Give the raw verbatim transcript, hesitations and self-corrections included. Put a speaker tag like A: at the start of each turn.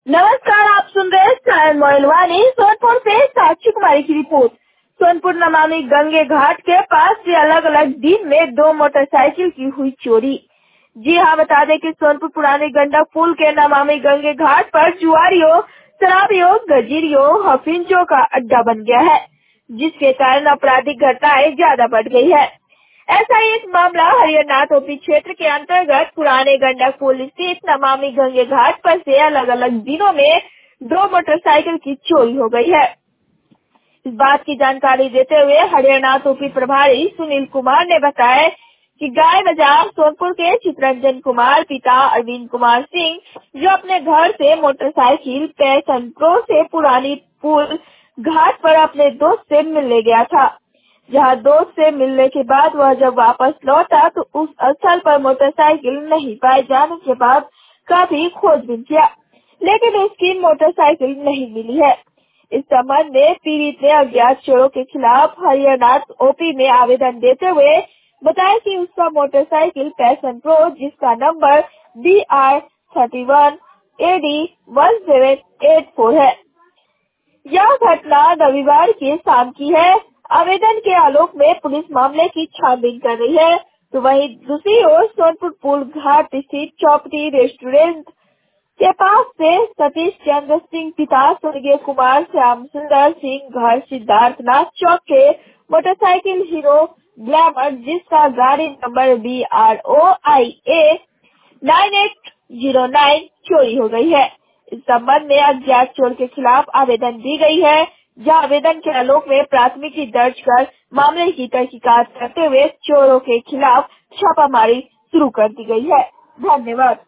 A: नमस्कार, आप सुन रहे हैं सायन मोइलवानी। सोनपुर से साक्षी कुमारी की रिपोर्ट। सोनपुर नमामि गंगे घाट के पास से अलग अलग दिन में दो मोटरसाइकिल की हुई चोरी। जी हाँ, बता दें कि सोनपुर पुराने गंडक पुल के नमामि गंगे घाट पर जुआरियों, शराबियों, गजीरियों, हफिंजों का अड्डा बन गया है, जिसके कारण आपराधिक घटनाएं ज्यादा बढ़ गई है। ऐसा ही एक मामला हरिहरनाथ ओपी क्षेत्र के अंतर्गत पुराने गंडक पुल स्थित नमामि गंगे घाट पर से अलग अलग दिनों में दो मोटरसाइकिल की चोरी हो गई है। इस बात की जानकारी देते हुए हरिहरनाथ ओपी प्रभारी सुनील कुमार ने बताया कि गाय बाजार सोनपुर के चितरंजन कुमार पिता अरविंद कुमार सिंह, जो अपने घर से मोटरसाइकिल पैशन प्रो से पुरानी पुल घाट पर अपने दोस्त से मिलने गया था। जहां दोस्त से मिलने के बाद वह जब वापस लौटा तो उस स्थल पर मोटरसाइकिल नहीं पाए जाने के बाद काफी खोजबीन किया, लेकिन उसकी मोटरसाइकिल नहीं मिली है। इस संबंध में पीड़ित ने अज्ञात चोरों के खिलाफ हरिहरनाथ ओपी में आवेदन देते हुए बताया कि उसका मोटरसाइकिल पैशन प्रो, जिसका नंबर B R thirty one A D one seven eight four है। यह घटना रविवार की शाम की है। आवेदन के आलोक में पुलिस मामले की छानबीन कर रही है। तो वहीं दूसरी ओर सोनपुर पुल घाट स्थित चौपटी रेस्टोरेंट के पास से सतीश चंद्र सिंह पिता स्वर्गीय कुमार श्याम सुंदर सिंह घर सिद्धार्थनाथ चौक के मोटरसाइकिल हीरो ग्लैमर, जिसका गाड़ी नंबर B R O I A nine eight zero nine चोरी हो गई है। इस संबंध में अज्ञात चोर के खिलाफ आवेदन दी गई है, जहां आवेदन के आलोक में प्राथमिकी दर्ज कर मामले की तहकीकात करते हुए चोरों के खिलाफ छापामारी शुरू कर दी गई है। धन्यवाद।